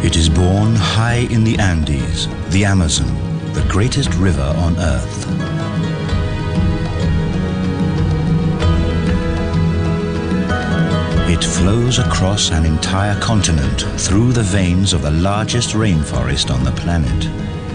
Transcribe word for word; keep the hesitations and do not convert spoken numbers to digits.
It is born high in the Andes, the Amazon, the greatest river on Earth. It flows across an entire continent through the veins of the largest rainforest on the planet.